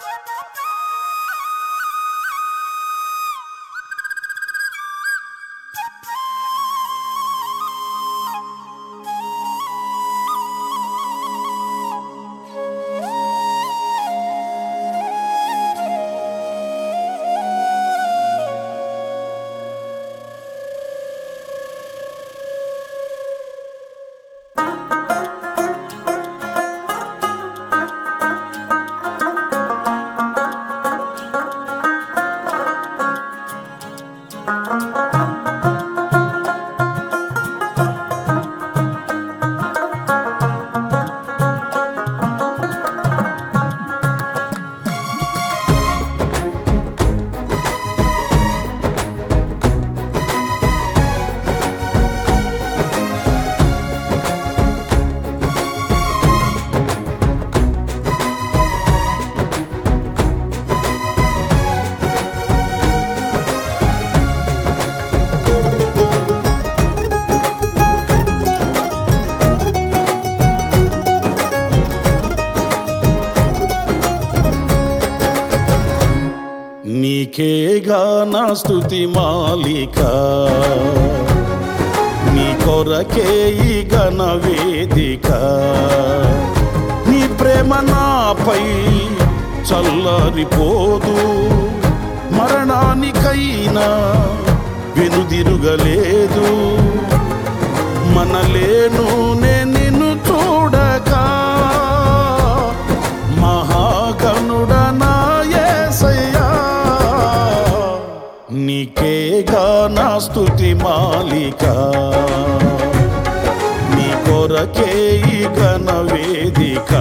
నీకేగా నా స్తుతి మాలిక, నీ కొరకే ఈ ఘన వేదిక. నీ ప్రేమ నాపై చల్లరిపోదు, మరణానికైనా వెనుదిరుగలేదు. మనలేను నిన్ను చూడక, మహాగణుడా నా యేసయ్యా. నీకేగా నా స్తుతి మాలిక, నీ కొరకే ఈ ఘన వేదిక.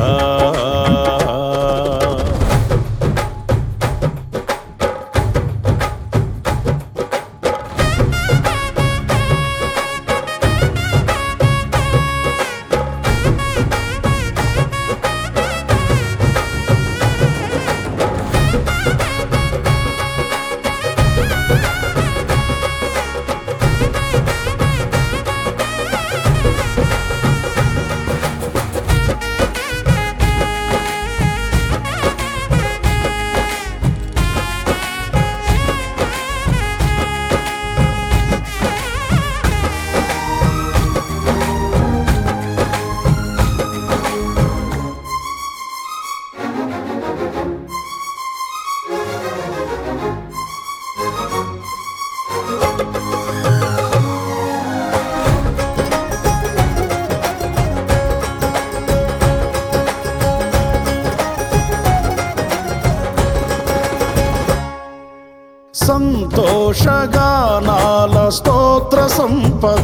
సంతోషగానాల స్తోత్ర సంపద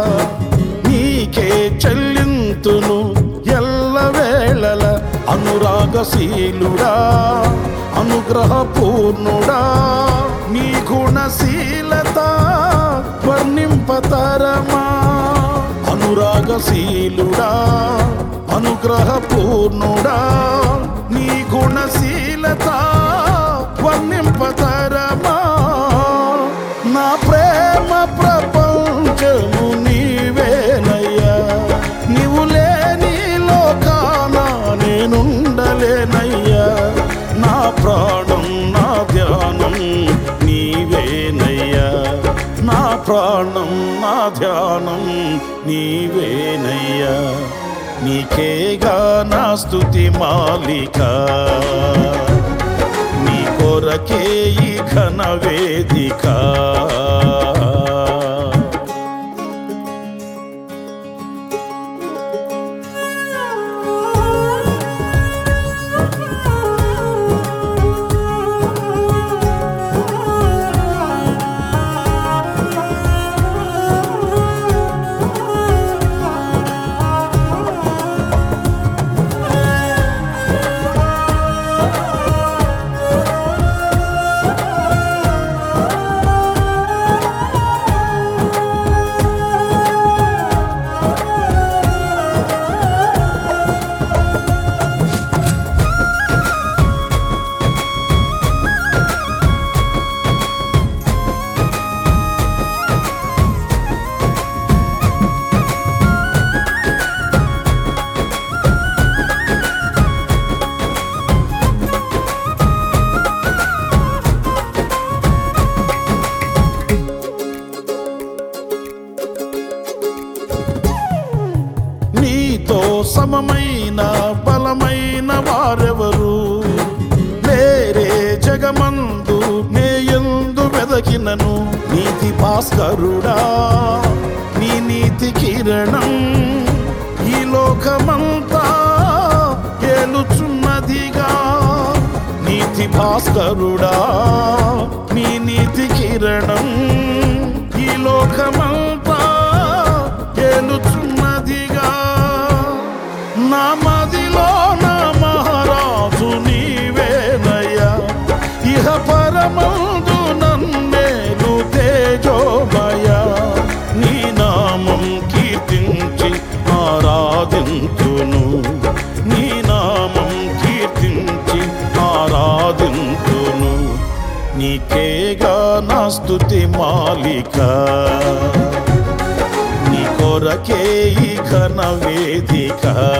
నీకే చెల్లింతును ఎల్లవేళల. అనురాగశీలుడా, అనుగ్రహపూర్ణుడా, నీ గుణశీలత వర్ణింపతరమా. అనురాగశీలుడా, అనుగ్రహపూర్ణుడా, నీ గుణశీలత వర్ణింపతరమా. నా ప్రేమ ప్రపంచము నీవేనయ్యా, నీవు లేని లోకాన నేనుండలేనయ్యా. నా ప్రాణం నా ధ్యానం నీవేనయ్యా, నా ప్రాణం నా ధ్యానం నీవేనయ్యా. నీకేగా నా స్తుతి మాలిక, నీ కొరకే ఈ ఘన వేదిక. బ్రతకినను. నీతి భాస్కరుడా నీ నీతి కిరణం ఈ లోకమంతా ఏలుచున్నదిగా. నీతి భాస్కరుడా నీ నీతి కిరణం ఈ లోకమంతా ఏలుచున్నదిగా. నా మదిలో నా మహారాజు నీవేనయ్యా, ఇహ పరమందు నన్నేలు తేజోమయ. నీ నామం కీర్తించి ఆరాధింతును, నీ నామం కీర్తించి ఆరాధింతును. నీకేగా నా స్తుతి మాలిక, నీ కొరకే ఈ ఘన వేదిక.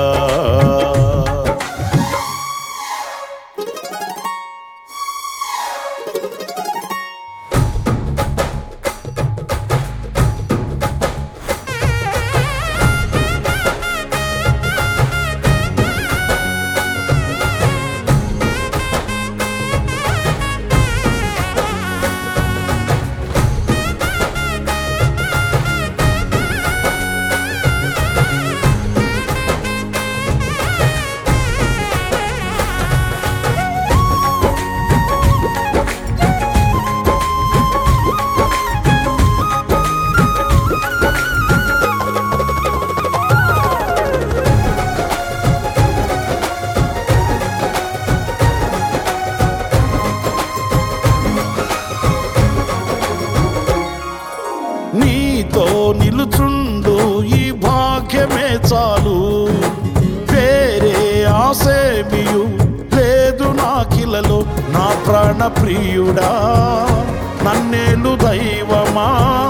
నీతో నిలుచుండు ఈ భాగ్యమే చాలు, వేరే ఆసేమియు లేదు నాకిలలో. నా ప్రాణ ప్రియుడా నన్నేలు దైవమా,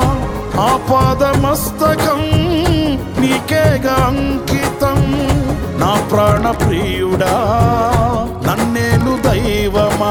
ఆపాదమస్తకం నీకేగా అంకితం. నా ప్రాణ ప్రియుడా నన్నేలు దైవమా,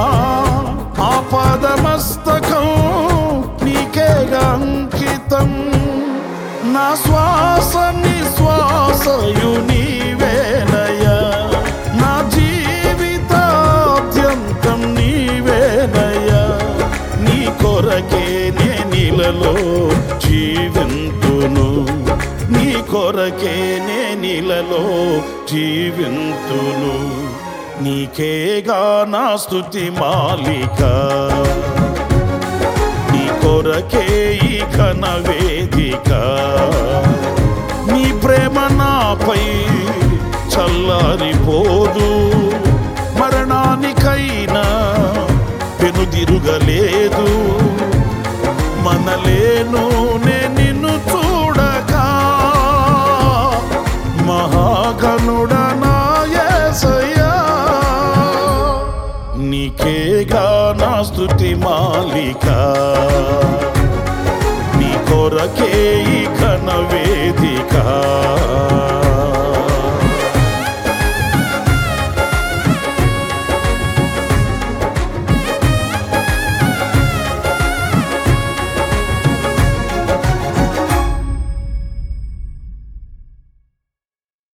ఆపాదమస్తకం నీకేగా అంకితం. నా శ్వాస నిశ్వాసయు నీవేనయ్యా, నా జీవితాద్యంతం నీవేనయ్యా. నీ కొరకే నేనిలలో జీవింతును, నీ కొరకే నేనిలలో జీవింతును. నీకేగా నా స్తుతి మాలిక, నీ కొరకే ఈ ఘన వేదిక. నీ ప్రేమ నాపై చల్లారిపోదు, మరణానికైనా వెనుదిరుగలేదు. మనలేను నిన్ను చూడగా, మహాగణుడా నా యేసయ్యా. నీకేగా నా స్తుతి మాలిక, నీ కొరకే ఈ ఘన వేదిక.